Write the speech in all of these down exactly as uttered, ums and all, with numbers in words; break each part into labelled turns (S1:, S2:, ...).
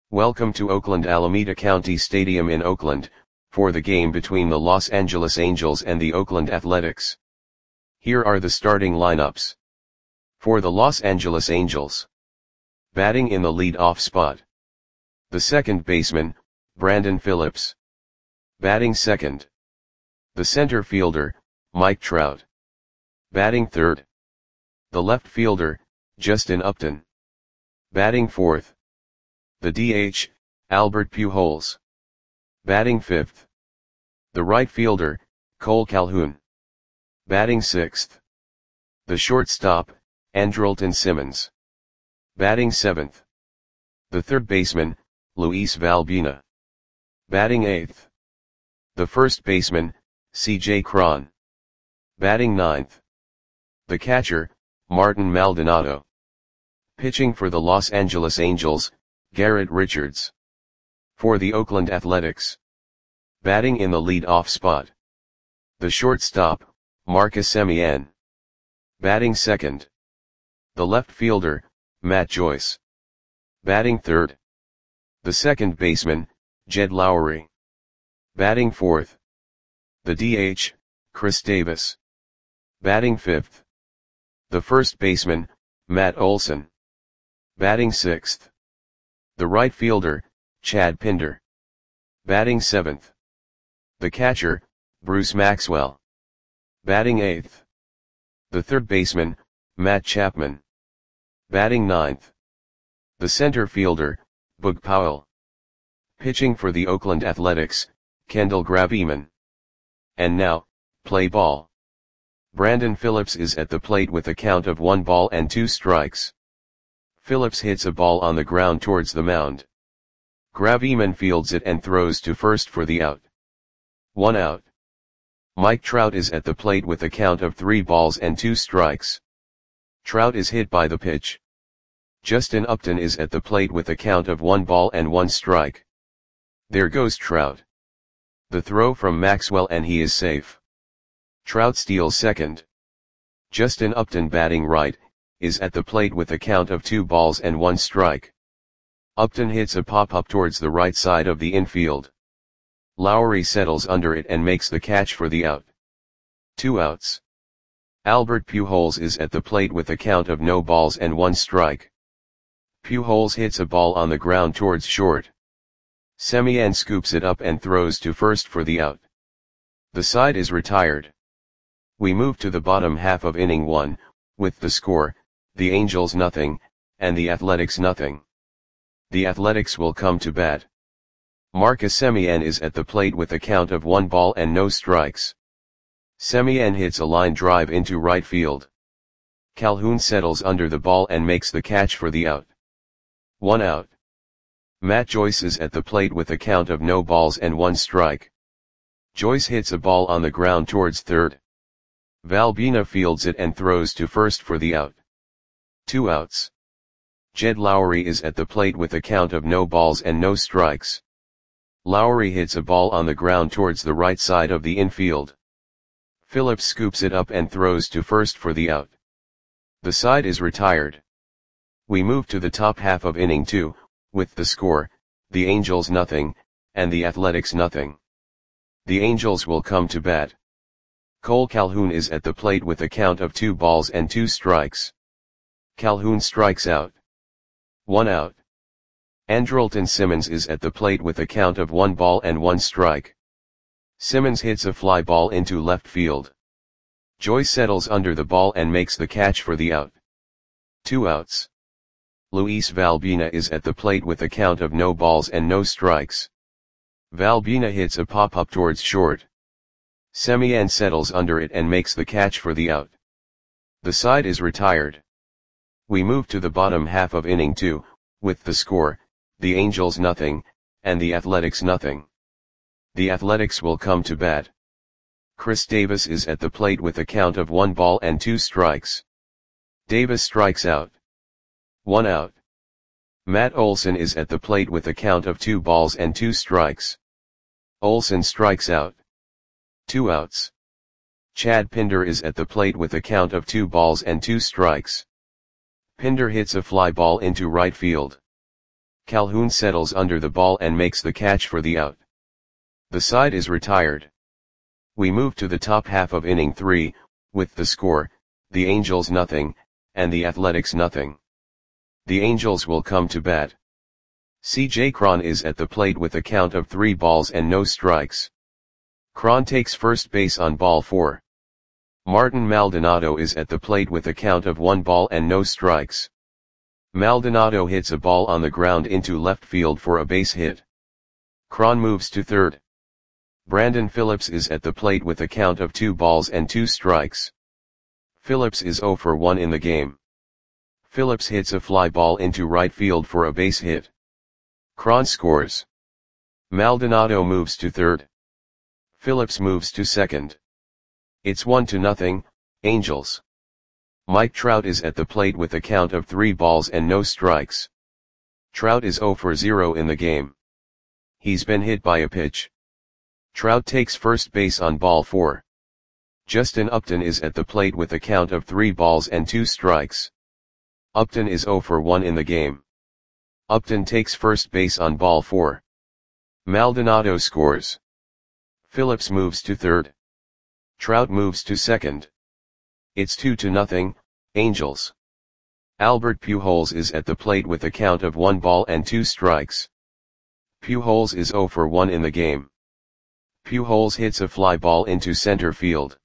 S1: Welcome to Oakland Alameda County Stadium in Oakland, for the game between the Los Angeles Angels and the Oakland Athletics. Here are the starting lineups. For the Los Angeles Angels. Batting in the lead-off spot. The second baseman, Brandon Phillips. Batting second. The center fielder, Mike Trout. Batting third. The left fielder, Justin Upton. Batting fourth. The D H, Albert Pujols. Batting fifth. The right fielder, Cole Calhoun. Batting sixth. The shortstop, Andrelton Simmons. Batting seventh. The third baseman, Luis Valbuena. Batting eighth. The first baseman, C J Cron. Batting ninth. The catcher, Martin Maldonado. Pitching for the Los Angeles Angels, Garrett Richards. For the Oakland Athletics. Batting in the lead-off spot. The shortstop, Marcus Semien. Batting second. The left fielder, Matt Joyce. Batting third. The second baseman, Jed Lowrie. Batting fourth. The D H, Chris Davis. Batting fifth. The first baseman, Matt Olson. Batting sixth. The right fielder, Chad Pinder. Batting seventh. The catcher, Bruce Maxwell. Batting eighth. The third baseman, Matt Chapman. Batting ninth. The center fielder, Boog Powell. Pitching for the Oakland Athletics, Kendall Graveman. And now, play ball. Brandon Phillips is at the plate with a count of one ball and two strikes. Phillips hits a ball on the ground towards the mound. Graveman fields it and throws to first for the out. One out. Mike Trout is at the plate with a count of three balls and two strikes. Trout is hit by the pitch. Justin Upton is at the plate with a count of one ball and one strike. There goes Trout. The throw from Maxwell and he is safe. Trout steals second. Justin Upton, batting right, is at the plate with a count of two balls and one strike. Upton hits a pop-up towards the right side of the infield. Lowrie settles under it and makes the catch for the out. Two outs. Albert Pujols is at the plate with a count of no balls and one strike. Pujols hits a ball on the ground towards short. Semien scoops it up and throws to first for the out. The side is retired. We move to the bottom half of inning one, with the score, the Angels nothing, and the Athletics nothing. The Athletics will come to bat. Marcus Semien is at the plate with a count of one ball and no strikes. Semien hits a line drive into right field. Calhoun settles under the ball and makes the catch for the out. One out. Matt Joyce is at the plate with a count of no balls and one strike. Joyce hits a ball on the ground towards third. Valbuena fields it and throws to first for the out. Two outs. Jed Lowrie is at the plate with a count of no balls and no strikes. Lowrie hits a ball on the ground towards the right side of the infield. Phillips scoops it up and throws to first for the out. The side is retired. We move to the top half of inning two, with the score, the Angels nothing, and the Athletics nothing. The Angels will come to bat. Cole Calhoun is at the plate with a count of two balls and two strikes. Calhoun strikes out. One out. Andrelton Simmons is at the plate with a count of one ball and one strike. Simmons hits a fly ball into left field. Joyce settles under the ball and makes the catch for the out. Two outs. Luis Valbuena is at the plate with a count of no balls and no strikes. Valbuena hits a pop-up towards short. Semien settles under it and makes the catch for the out. The side is retired. We move to the bottom half of inning two, with the score, the Angels nothing, and the Athletics nothing. The Athletics will come to bat. Chris Davis is at the plate with a count of one ball and two strikes. Davis strikes out. One out. Matt Olson is at the plate with a count of two balls and two strikes. Olson strikes out. Two outs. Chad Pinder is at the plate with a count of two balls and two strikes. Pinder hits a fly ball into right field. Calhoun settles under the ball and makes the catch for the out. The side is retired. We move to the top half of inning three, with the score, the Angels nothing, and the Athletics nothing. The Angels will come to bat. C J Cron is at the plate with a count of three balls and no strikes. Cron takes first base on ball four. Martin Maldonado is at the plate with a count of one ball and no strikes. Maldonado hits a ball on the ground into left field for a base hit. Cron moves to third. Brandon Phillips is at the plate with a count of two balls and two strikes. Phillips is zero for one in the game. Phillips hits a fly ball into right field for a base hit. Cron scores. Maldonado moves to third. Phillips moves to second. It's one to nothing, Angels. Mike Trout is at the plate with a count of three balls and no strikes. Trout is zero for zero in the game. He's been hit by a pitch. Trout takes first base on ball four. Justin Upton is at the plate with a count of three balls and two strikes. Upton is zero for one in the game. Upton takes first base on ball four. Maldonado scores. Phillips moves to third. Trout moves to second. It's two to nothing, Angels. Albert Pujols is at the plate with a count of one ball and two strikes. Pujols is zero for one in the game. Pujols hits a fly ball into center field.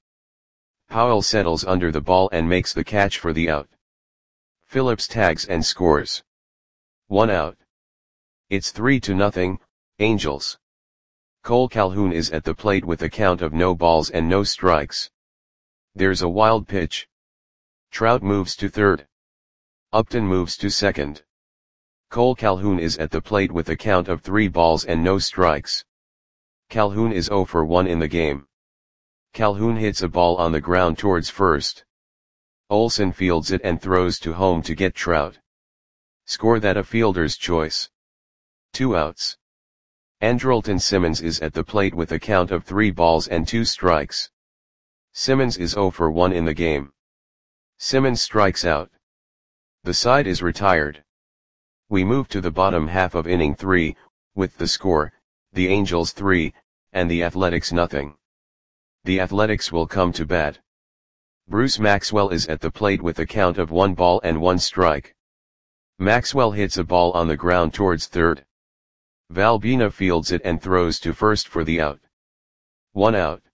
S1: Powell settles under the ball and makes the catch for the out. Phillips tags and scores. One out. It's three to nothing, Angels. Cole Calhoun is at the plate with a count of no balls and no strikes. There's a wild pitch. Trout moves to third. Upton moves to second. Cole Calhoun is at the plate with a count of three balls and no strikes. Calhoun is zero for one in the game. Calhoun hits a ball on the ground towards first. Olsen fields it and throws to home to get Trout. Score that a fielder's choice. Two outs. Andrelton Simmons is at the plate with a count of three balls and two strikes. Simmons is zero for one in the game. Simmons strikes out. The side is retired. We move to the bottom half of inning three, with the score, the Angels three, and the Athletics nothing. The Athletics will come to bat. Bruce Maxwell is at the plate with a count of one ball and one strike. Maxwell hits a ball on the ground towards third. Valbina fields it and throws to first for the out. One out.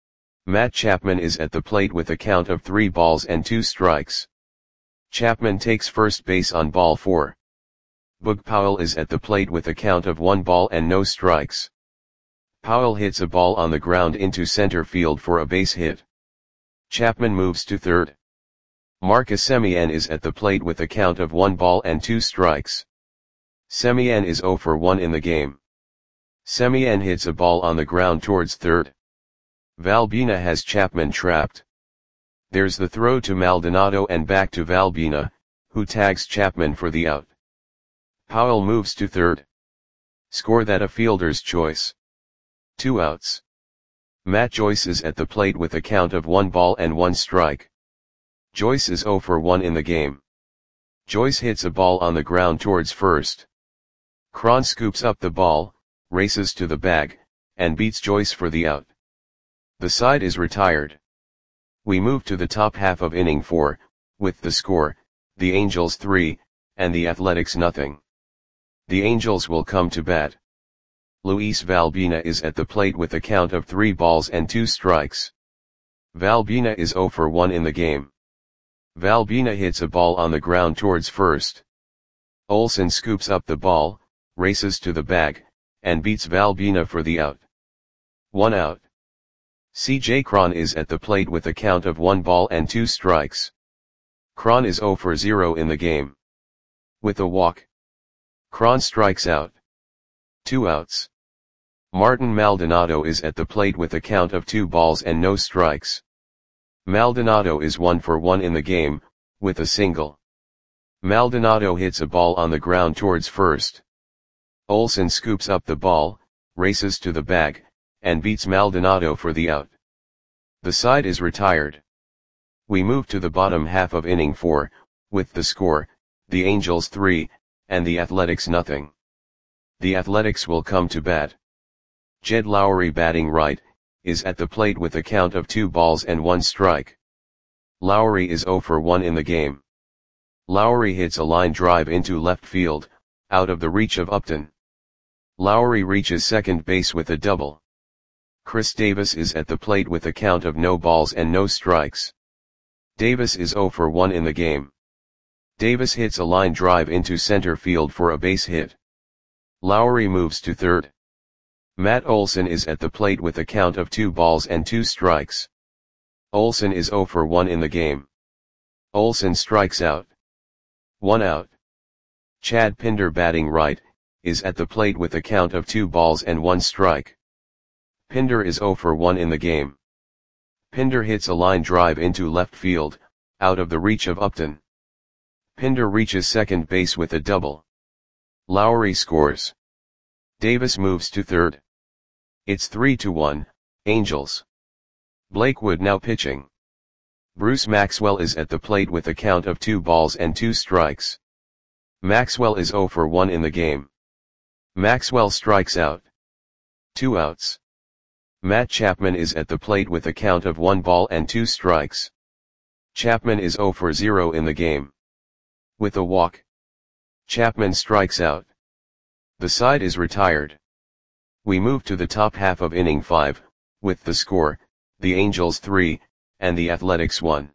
S1: Matt Chapman is at the plate with a count of three balls and two strikes. Chapman takes first base on ball four. Boog Powell is at the plate with a count of one ball and no strikes. Powell hits a ball on the ground into center field for a base hit. Chapman moves to third. Marcus Semien is at the plate with a count of one ball and two strikes. Semien is zero for one in the game. Semien hits a ball on the ground towards third. Valbina has Chapman trapped. There's the throw to Maldonado and back to Valbina, who tags Chapman for the out. Powell moves to third. Score that a fielder's choice. Two outs. Matt Joyce is at the plate with a count of one ball and one strike. Joyce is zero for one in the game. Joyce hits a ball on the ground towards first. Cron scoops up the ball, races to the bag, and beats Joyce for the out. The side is retired. We move to the top half of inning four, with the score, the Angels three, and the Athletics nothing. The Angels will come to bat. Luis Valbina is at the plate with a count of three balls and two strikes. Valbina is zero for one in the game. Valbina hits a ball on the ground towards first. Olsen scoops up the ball, races to the bag, and beats Valbina for the out. One out. C J Cron is at the plate with a count of one ball and two strikes. Cron is zero for zero in the game. With a walk. Cron strikes out. Two outs. Martin Maldonado is at the plate with a count of two balls and no strikes. Maldonado is one for one in the game, with a single. Maldonado hits a ball on the ground towards first. Olsen scoops up the ball, races to the bag, and beats Maldonado for the out. The side is retired. We move to the bottom half of inning four, with the score, the Angels three, and the Athletics nothing. The Athletics will come to bat. Jed Lowrie, batting right, is at the plate with a count of two balls and one strike. Lowrie is zero for one in the game. Lowrie hits a line drive into left field, out of the reach of Upton. Lowrie reaches second base with a double. Chris Davis is at the plate with a count of no balls and no strikes. Davis is zero for one in the game. Davis hits a line drive into center field for a base hit. Lowrie moves to third. Matt Olson is at the plate with a count of two balls and two strikes. Olson is zero for one in the game. Olson strikes out. One out. Chad Pinder, batting right, is at the plate with a count of two balls and one strike. Pinder is zero for one in the game. Pinder hits a line drive into left field, out of the reach of Upton. Pinder reaches second base with a double. Lowrie scores. Davis moves to third. It's three to one, Angels. Blake Wood now pitching. Bruce Maxwell is at the plate with a count of two balls and two strikes. Maxwell is zero for one in the game. Maxwell strikes out. Two outs. Matt Chapman is at the plate with a count of one ball and two strikes. Chapman is zero for zero in the game. With a walk, Chapman strikes out. The side is retired. We move to the top half of inning five, with the score, the Angels three, and the Athletics one.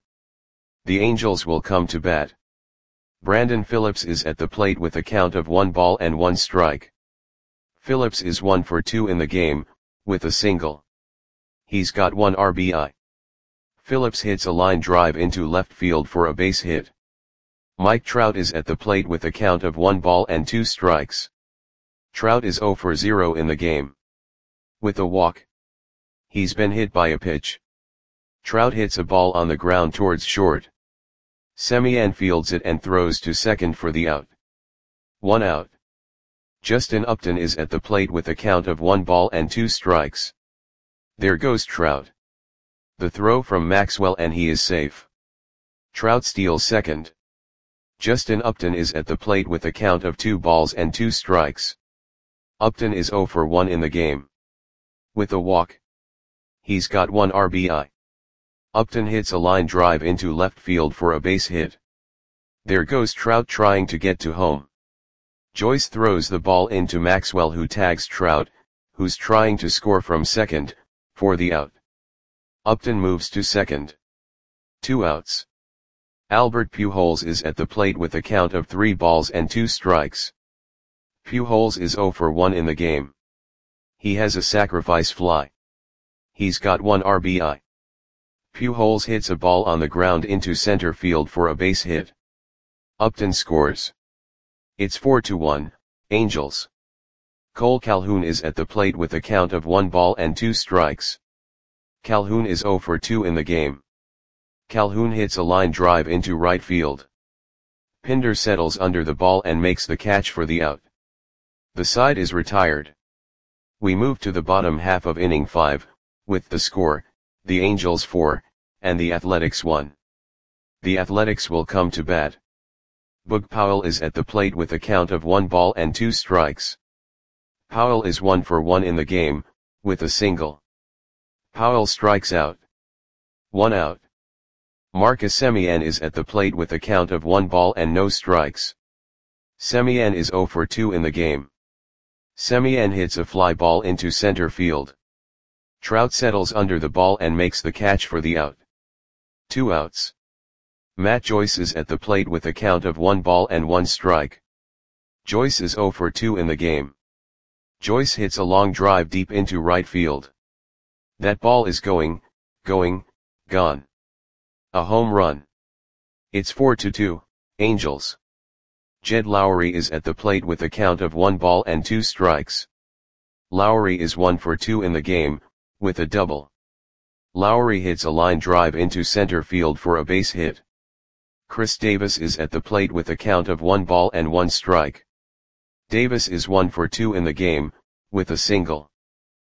S1: The Angels will come to bat. Brandon Phillips is at the plate with a count of one ball and one strike. Phillips is one for two in the game, with a single. He's got one R B I. Phillips hits a line drive into left field for a base hit. Mike Trout is at the plate with a count of one ball and two strikes. Trout is zero for zero in the game. With a walk. He's been hit by a pitch. Trout hits a ball on the ground towards short. Semien fields it and throws to second for the out. One out. Justin Upton is at the plate with a count of one ball and two strikes. There goes Trout. The throw from Maxwell and he is safe. Trout steals second. Justin Upton is at the plate with a count of two balls and two strikes. Upton is zero for one in the game. With a walk. He's got one R B I. Upton hits a line drive into left field for a base hit. There goes Trout trying to get to home. Joyce throws the ball into Maxwell, who tags Trout, who's trying to score from second, for the out. Upton moves to second. Two outs. Albert Pujols is at the plate with a count of three balls and two strikes. Pujols is zero for one in the game. He has a sacrifice fly. He's got one R B I. Pujols hits a ball on the ground into center field for a base hit. Upton scores. It's four to one, Angels. Cole Calhoun is at the plate with a count of one ball and two strikes. Calhoun is zero for two in the game. Calhoun hits a line drive into right field. Pinder settles under the ball and makes the catch for the out. The side is retired. We move to the bottom half of inning five, with the score, the Angels four, and the Athletics one. The Athletics will come to bat. Boog Powell is at the plate with a count of one ball and two strikes. Powell is one for one in the game, with a single. Powell strikes out. One out. Marcus Semien is at the plate with a count of one ball and no strikes. Semien is zero for two in the game. Semien hits a fly ball into center field. Trout settles under the ball and makes the catch for the out. Two outs. Matt Joyce is at the plate with a count of one ball and one strike. Joyce is zero for two in the game. Joyce hits a long drive deep into right field. That ball is going, going, gone. A home run. It's four to two, Angels. Jed Lowrie is at the plate with a count of one ball and two strikes. Lowrie is one for two in the game, with a double. Lowrie hits a line drive into center field for a base hit. Chris Davis is at the plate with a count of one ball and one strike. Davis is one for two in the game, with a single.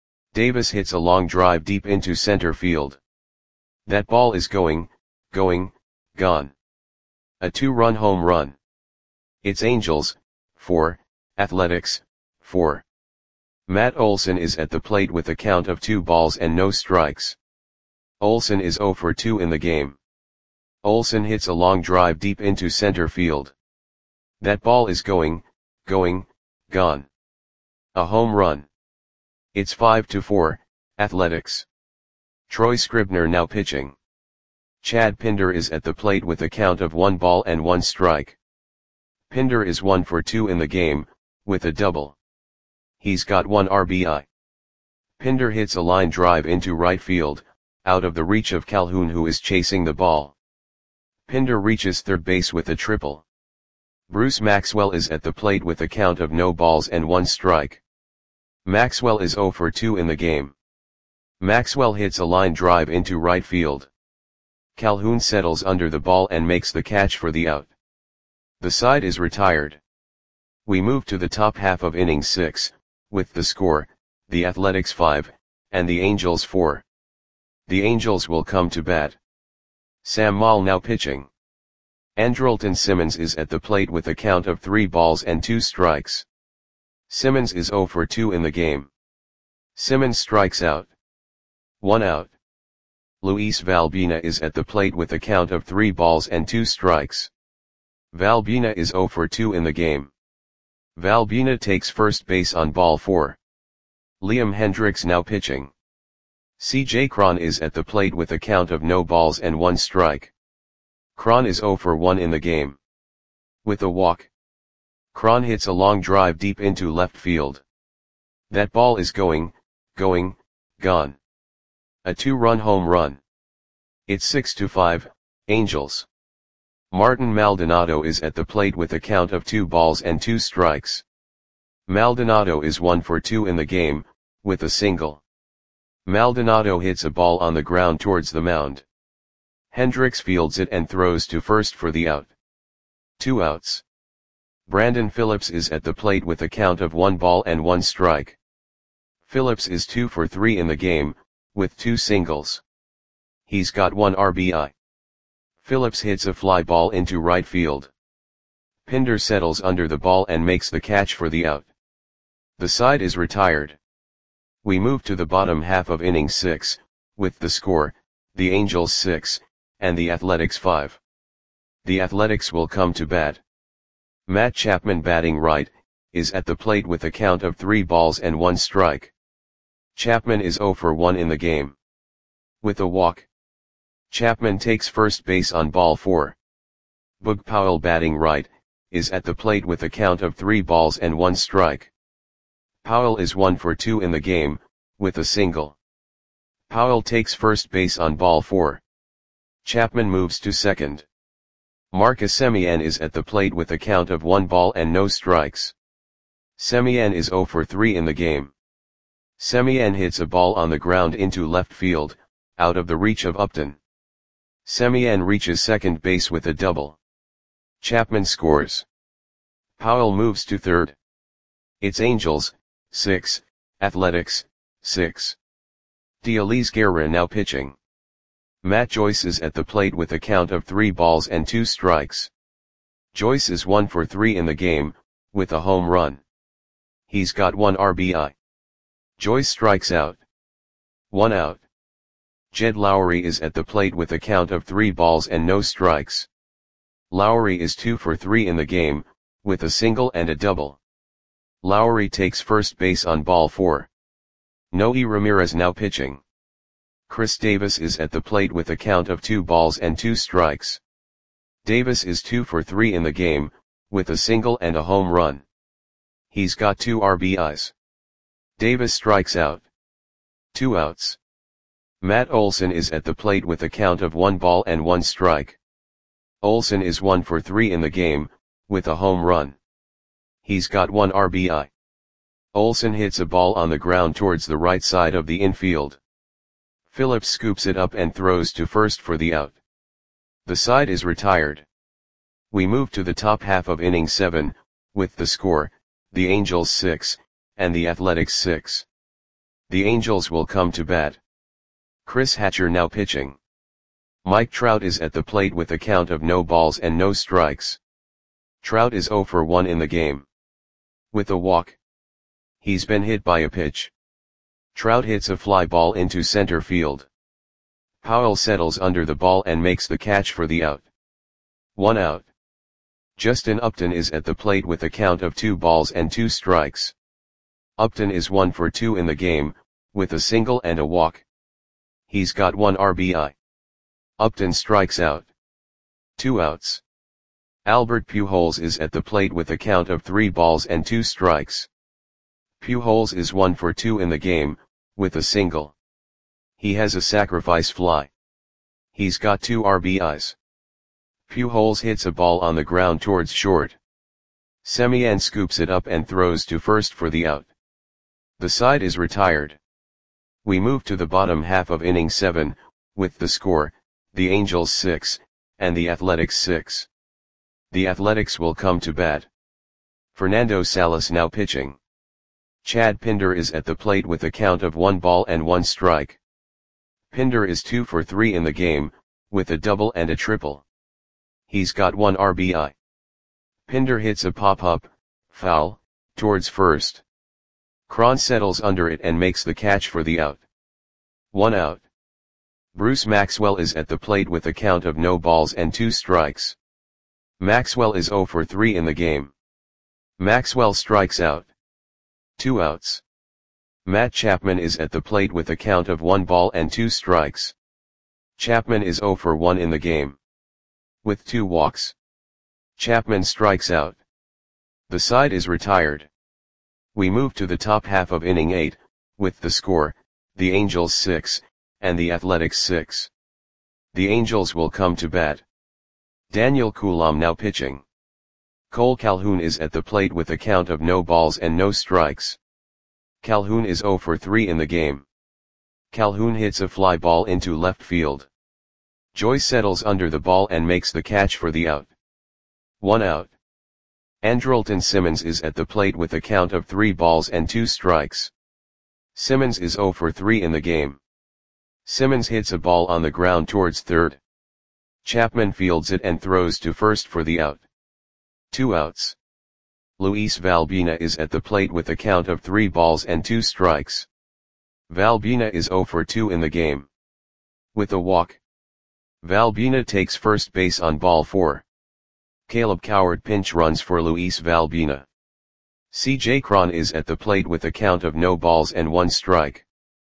S1: Davis hits a long drive deep into center field. That ball is going, going, gone. A two-run home run. It's Angels, four, Athletics, four. Matt Olson is at the plate with a count of two balls and no strikes. Olson is zero for two in the game. Olson hits a long drive deep into center field. That ball is going, going, gone. A home run. It's five to four, Athletics. Troy Scribner now pitching. Chad Pinder is at the plate with a count of one ball and one strike. Pinder is one for two in the game, with a double. He's got one R B I. Pinder hits a line drive into right field, out of the reach of Calhoun, who is chasing the ball. Pinder reaches third base with a triple. Bruce Maxwell is at the plate with a count of no balls and one strike. Maxwell is zero for two in the game. Maxwell hits a line drive into right field. Calhoun settles under the ball and makes the catch for the out. The side is retired. We move to the top half of inning six, with the score, the Athletics five, and the Angels four. The Angels will come to bat. Sam Moll now pitching. Andrelton Simmons is at the plate with a count of three balls and two strikes. Simmons is zero for two in the game. Simmons strikes out. One out. Luis Valbina is at the plate with a count of three balls and two strikes. Valbina is zero for two in the game. Valbina takes first base on ball four. Liam Hendriks now pitching. C J Cron is at the plate with a count of no balls and one strike. Cron is zero for one in the game. With a walk. Cron hits a long drive deep into left field. That ball is going, going, gone. A two-run home run. It's six to five, Angels. Martin Maldonado is at the plate with a count of two balls and two strikes. Maldonado is one for two in the game, with a single. Maldonado hits a ball on the ground towards the mound. Hendriks fields it and throws to first for the out. Two outs. Brandon Phillips is at the plate with a count of one ball and one strike. Phillips is two for three in the game, with two singles. He's got one R B I. Phillips hits a fly ball into right field. Pinder settles under the ball and makes the catch for the out. The side is retired. We move to the bottom half of inning six, with the score, the Angels six, and the Athletics five. The Athletics will come to bat. Matt Chapman, batting right, is at the plate with a count of three balls and one strike. Chapman is zero for one in the game. With a walk. Chapman takes first base on ball four. Boog Powell, batting right, is at the plate with a count of three balls and one strike. Powell is one for two in the game, with a single. Powell takes first base on ball four. Chapman moves to second. Marcus Semien is at the plate with a count of one ball and no strikes. Semien is zero for three in the game. Semien hits a ball on the ground into left field, out of the reach of Upton. Semien reaches second base with a double. Chapman scores. Powell moves to third. It's Angels, six, Athletics, six. Dielise Guerra now pitching. Matt Joyce is at the plate with a count of three balls and two strikes. Joyce is one for three in the game, with a home run. He's got one R B I. Joyce strikes out. One out. Jed Lowry is at the plate with a count of three balls and no strikes. Lowry is two for three in the game, with a single and a double. Lowry takes first base on ball four. Noe Ramirez now pitching. Chris Davis is at the plate with a count of two balls and two strikes. Davis is two for three in the game, with a single and a home run. He's got two R B Is. Davis strikes out. Two outs. Matt Olson is at the plate with a count of one ball and one strike. Olson is one for three in the game, with a home run. He's got one R B I. Olson hits a ball on the ground towards the right side of the infield. Phillips scoops it up and throws to first for the out. The side is retired. We move to the top half of inning seven, with the score, the Angels six, and the Athletics six. The Angels will come to bat. Chris Hatcher now pitching. Mike Trout is at the plate with a count of no balls and no strikes. Trout is zero for one in the game. With a walk. He's been hit by a pitch. Trout hits a fly ball into center field. Powell settles under the ball and makes the catch for the out. One out. Justin Upton is at the plate with a count of two balls and two strikes. Upton is one for two in the game, with a single and a walk. He's got one R B I. Upton strikes out. Two outs. Albert Pujols is at the plate with a count of three balls and two strikes. Pujols is one for two in the game, with a single. He has a sacrifice fly. He's got two R B Is. Pujols hits a ball on the ground towards short. Semien scoops it up and throws to first for the out. The side is retired. We move to the bottom half of inning seven, with the score, the Angels six, and the Athletics six. The Athletics will come to bat. Fernando Salas now pitching. Chad Pinder is at the plate with a count of one ball and one strike. Pinder is two for three in the game, with a double and a triple. He's got one R B I. Pinder hits a pop-up, foul, towards first. Cron settles under it and makes the catch for the out. One out. Bruce Maxwell is at the plate with a count of no balls and two strikes. Maxwell is zero for three in the game. Maxwell strikes out. Two outs. Matt Chapman is at the plate with a count of one ball and two strikes. Chapman is zero for one in the game. With two walks. Chapman strikes out. The side is retired. We move to the top half of inning eight, with the score, the Angels six, and the Athletics six. The Angels will come to bat. Daniel Coulombe now pitching. Cole Calhoun is at the plate with a count of no balls and no strikes. Calhoun is zero for three in the game. Calhoun hits a fly ball into left field. Joyce settles under the ball and makes the catch for the out. One out. Andrelton Simmons is at the plate with a count of three balls and two strikes. Simmons is zero for three in the game. Simmons hits a ball on the ground towards third. Chapman fields it and throws to first for the out. Two outs. Luis Valbina is at the plate with a count of three balls and two strikes. Valbina is zero for two in the game. With a walk. Valbina takes first base on ball four. Caleb Coward pinch runs for Luis Valbina. C J Cron is at the plate with a count of no balls and one strike.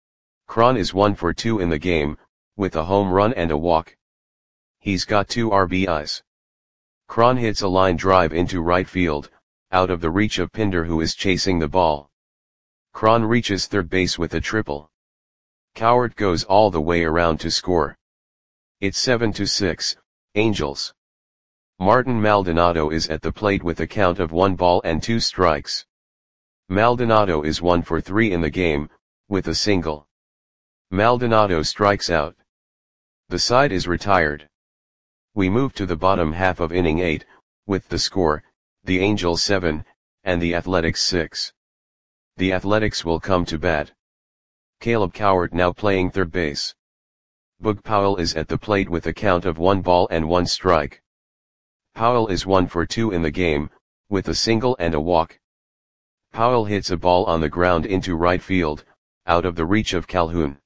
S1: Cron is one for two in the game, with a home run and a walk. He's got two R B Is. Cron hits a line drive into right field, out of the reach of Pinder who is chasing the ball. Cron reaches third base with a triple. Coward goes all the way around to score. It's seven to six, Angels. Martin Maldonado is at the plate with a count of one ball and two strikes. Maldonado is one for three in the game, with a single. Maldonado strikes out. The side is retired. We move to the bottom half of inning eight, with the score, the Angels seven, and the Athletics six. The Athletics will come to bat. Caleb Coward now playing third base. Boog Powell is at the plate with a count of one ball and one strike. Powell is one for two in the game, with a single and a walk. Powell hits a ball on the ground into right field, out of the reach of Calhoun.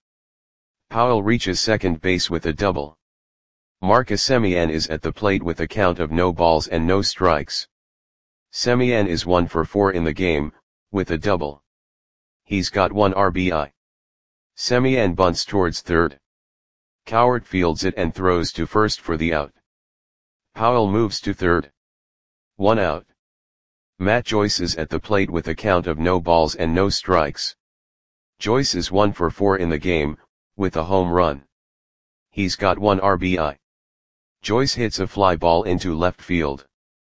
S1: Powell reaches second base with a double. Marcus Semien is at the plate with a count of no balls and no strikes. Semien is one for four in the game, with a double. He's got one R B I. Semien bunts towards third. Coward fields it and throws to first for the out. Powell moves to third. One out. Matt Joyce is at the plate with a count of no balls and no strikes. Joyce is one for four in the game, with a home run. He's got one R B I. Joyce hits a fly ball into left field.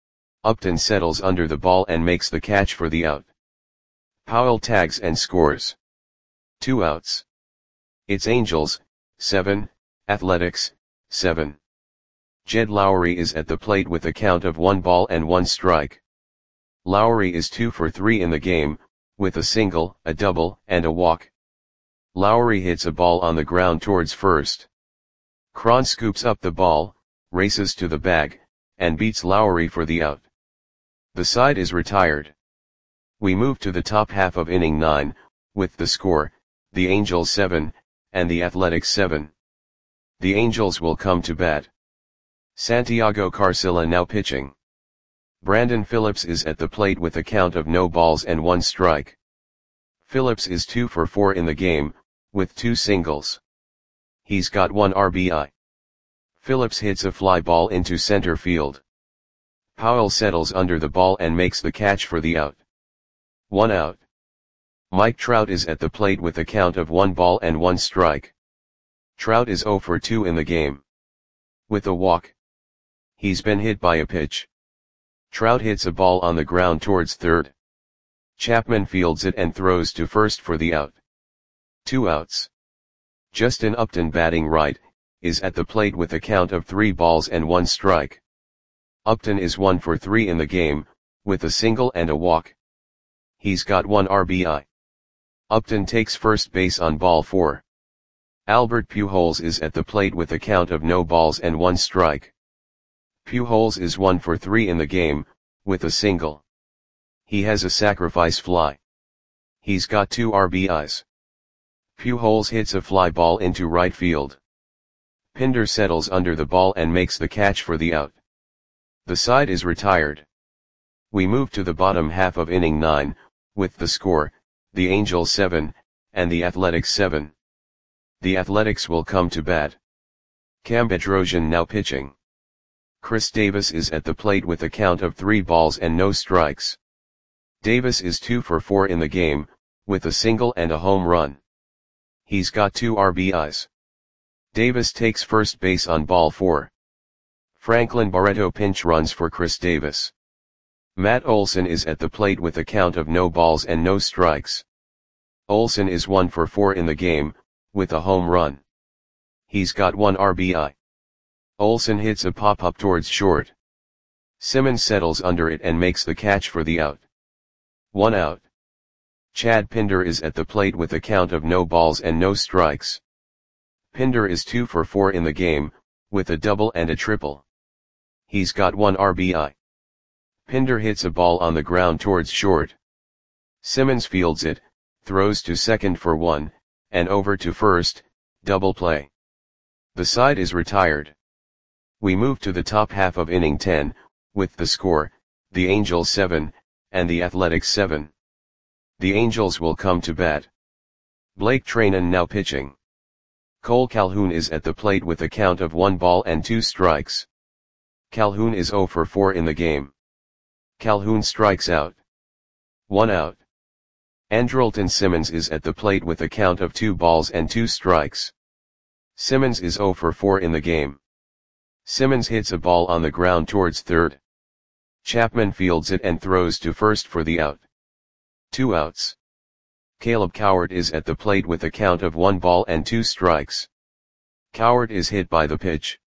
S1: Upton settles under the ball and makes the catch for the out. Powell tags and scores. Two outs. It's Angels, seven, Athletics, seven. Jed Lowry is at the plate with a count of one ball and one strike. Lowry is two for three in the game, with a single, a double, and a walk. Lowry hits a ball on the ground towards first. Cron scoops up the ball, races to the bag, and beats Lowry for the out. The side is retired. We move to the top half of inning nine, with the score, the Angels seven, and the Athletics seven. The Angels will come to bat. Santiago Carcilla now pitching. Brandon Phillips is at the plate with a count of no balls and one strike. Phillips is two for four in the game, with two singles. He's got one R B I. Phillips hits a fly ball into center field. Powell settles under the ball and makes the catch for the out. One out. Mike Trout is at the plate with a count of one ball and one strike. Trout is zero for two in the game. With a walk. He's been hit by a pitch. Trout hits a ball on the ground towards third. Chapman fields it and throws to first for the out. Two outs. Justin Upton, batting right, is at the plate with a count of three balls and one strike. Upton is one for three in the game, with a single and a walk. He's got one R B I. Upton takes first base on ball four. Albert Pujols is at the plate with a count of no balls and one strike. Pujols is one for three in the game, with a single. He has a sacrifice fly. He's got two R B Is. Pujols hits a fly ball into right field. Pinder settles under the ball and makes the catch for the out. The side is retired. We move to the bottom half of inning nine, with the score, the Angels seven, and the Athletics seven. The Athletics will come to bat. Cam Bedrosian now pitching. Chris Davis is at the plate with a count of three balls and no strikes. Davis is two for four in the game, with a single and a home run. He's got two R B Is. Davis takes first base on ball four. Franklin Barreto pinch runs for Chris Davis. Matt Olson is at the plate with a count of no balls and no strikes. Olson is one for four in the game, with a home run. He's got one R B I. Olson hits a pop-up towards short. Simmons settles under it and makes the catch for the out. One out. Chad Pinder is at the plate with a count of no balls and no strikes. Pinder is two for four in the game, with a double and a triple. He's got one R B I. Pinder hits a ball on the ground towards short. Simmons fields it, throws to second for one, and over to first, double play. The side is retired. We move to the top half of inning ten, with the score, the Angels seven, and the Athletics seven. The Angels will come to bat. Blake Treinen now pitching. Cole Calhoun is at the plate with a count of one ball and two strikes. Calhoun is zero for four in the game. Calhoun strikes out. One out. Andrelton Simmons is at the plate with a count of two balls and two strikes. Simmons is zero for four in the game. Simmons hits a ball on the ground towards third. Chapman fields it and throws to first for the out. Two outs. Caleb Coward is at the plate with a count of one ball and two strikes. Coward is hit by the pitch.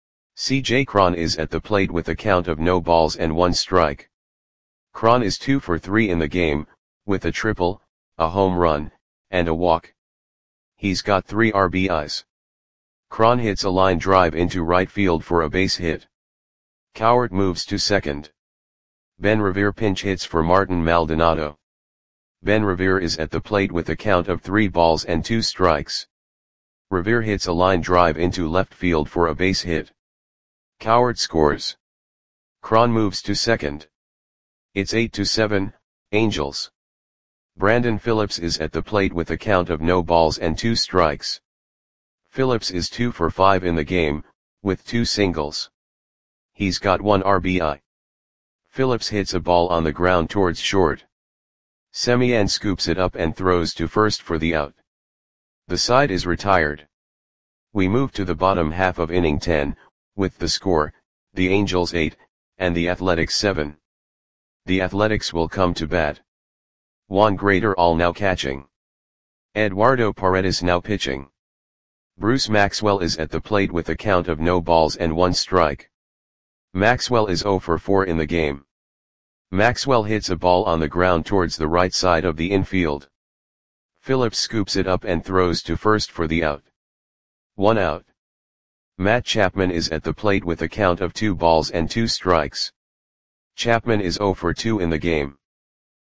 S1: C J Cron is at the plate with a count of no balls and one strike. Cron is two for three in the game, with a triple, a home run, and a walk. He's got three R B Is. Cron hits a line drive into right field for a base hit. Coward moves to second. Ben Revere pinch hits for Martin Maldonado. Ben Revere is at the plate with a count of three balls and two strikes. Revere hits a line drive into left field for a base hit. Coward scores. Cron moves to second. It's eight to seven, Angels. Brandon Phillips is at the plate with a count of no balls and two strikes. Phillips is two for five in the game, with two singles. He's got one R B I. Phillips hits a ball on the ground towards short. Semien scoops it up and throws to first for the out. The side is retired. We move to the bottom half of inning ten, with the score, the Angels eight, and the Athletics seven. The Athletics will come to bat. Juan Graterol now catching. Eduardo Paredes now pitching. Bruce Maxwell is at the plate with a count of no balls and one strike. Maxwell is zero for four in the game. Maxwell hits a ball on the ground towards the right side of the infield. Phillips scoops it up and throws to first for the out. One out. Matt Chapman is at the plate with a count of two balls and two strikes. Chapman is zero for two in the game.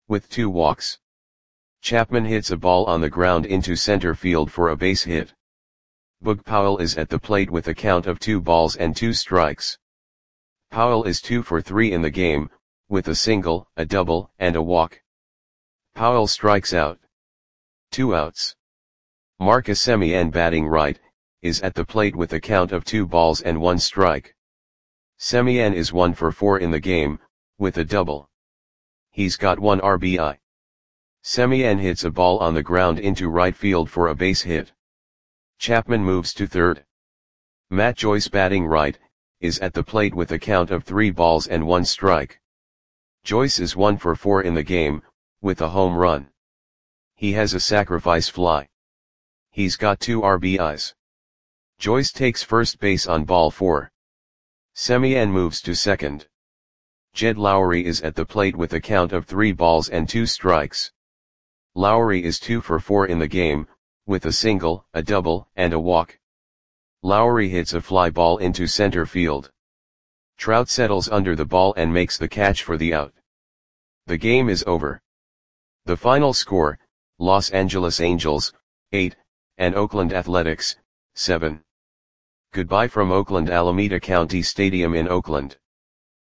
S1: with two walks. Chapman hits a ball on the ground into center field for a base hit. Boog Powell is at the plate with a count of two balls and two strikes. Powell is two for three in the game, with a single, a double, and a walk. Powell strikes out. Two outs. Marcus Semien, batting right, is at the plate with a count of two balls and one strike. Semien is one for four in the game, with a double. He's got one R B I. Semien hits a ball on the ground into right field for a base hit. Chapman moves to third. Matt Joyce, batting right, is at the plate with a count of three balls and one strike. Joyce is one for four in the game, with a home run. He has a sacrifice fly. He's got two R B Is. Joyce takes first base on ball four. Semien moves to second. Jed Lowrie is at the plate with a count of three balls and two strikes. Lowrie is two for four in the game, with a single, a double, and a walk. Lowrie hits a fly ball into center field. Trout settles under the ball and makes the catch for the out. The game is over. The final score, Los Angeles Angels, eight, and Oakland Athletics, seven. Goodbye from Oakland Alameda County Stadium in Oakland.